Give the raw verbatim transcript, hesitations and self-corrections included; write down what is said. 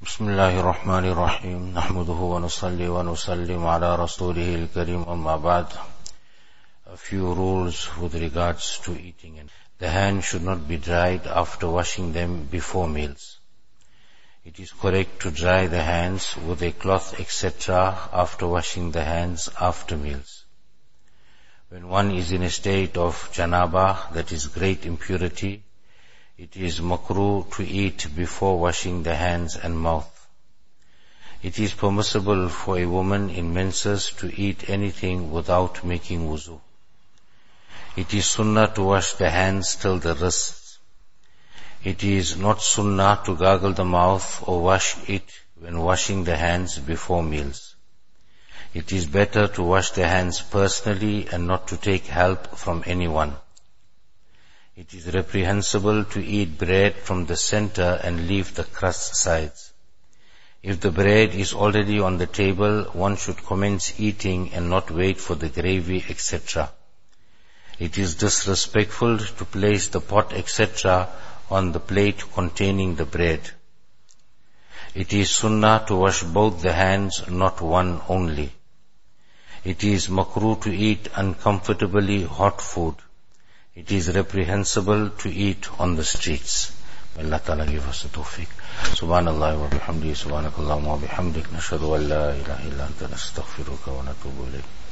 Bismillahir Rahmanir Rahim. Nahmaduhu wa nusalli wa nusallim ala rasulihil kareem, amma ba'd. A few rules with regards to eating. The hands should not be dried after washing them before meals. It is correct to dry the hands with a cloth et cetera after washing the hands after meals. When one is in a state of janabah, that is great impurity, it is makruh to eat before washing the hands and mouth. It is permissible for a woman in menses to eat anything without making wuzu. It is sunnah to wash the hands till the wrists. It is not sunnah to gargle the mouth or wash it when washing the hands before meals. It is better to wash the hands personally and not to take help from anyone. It is reprehensible to eat bread from the center and leave the crust sides. If the bread is already on the table, one should commence eating and not wait for the gravy, et cetera. It is disrespectful to place the pot, et cetera on the plate containing the bread. It is sunnah to wash both the hands, not one only. It is makruh to eat uncomfortably hot food. It is reprehensible to eat on the streets. May Allah Ta'ala give us the tawfiq. Subhanallah wa bihamdihi, subhanakallahumma wa bihamdik, nashhadu an la ilaha illa anta, nastaghfiruka wa natubu ilayk.